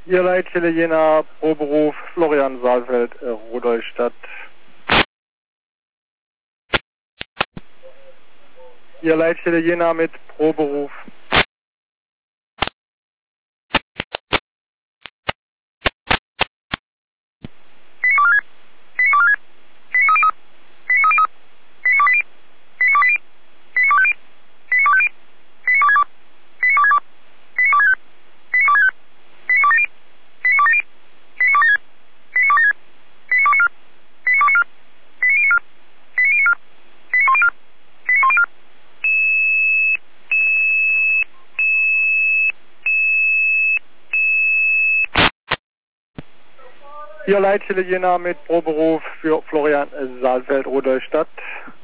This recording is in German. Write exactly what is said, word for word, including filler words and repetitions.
Ihr Leitstelle Jena, Proberuf, Florian Saalfeld, äh, Rudolstadt. Ihr Leitstelle Jena mit Proberuf. Ihr Leitstelle Jena mit Proberuf für Florian Saalfeld, Rudolstadt.